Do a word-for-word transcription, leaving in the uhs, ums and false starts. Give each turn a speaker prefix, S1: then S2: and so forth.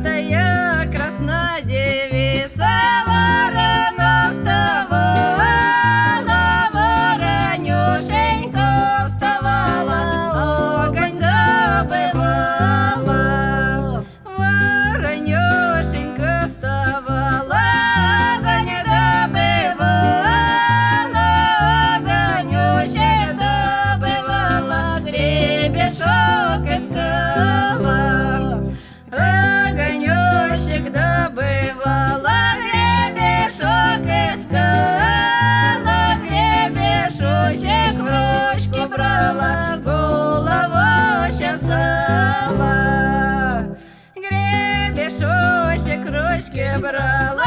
S1: та якраз на дівіса рано вставала, воронюшенько вставала, огонь добивала. Воронюшенько вставала, огонь добивала, огонюще добивала, гребешок искала. Огонёшек добывала, гребешок искала, гребешочек в ручку брала, голову чесала. Гребешочек в ручке брала,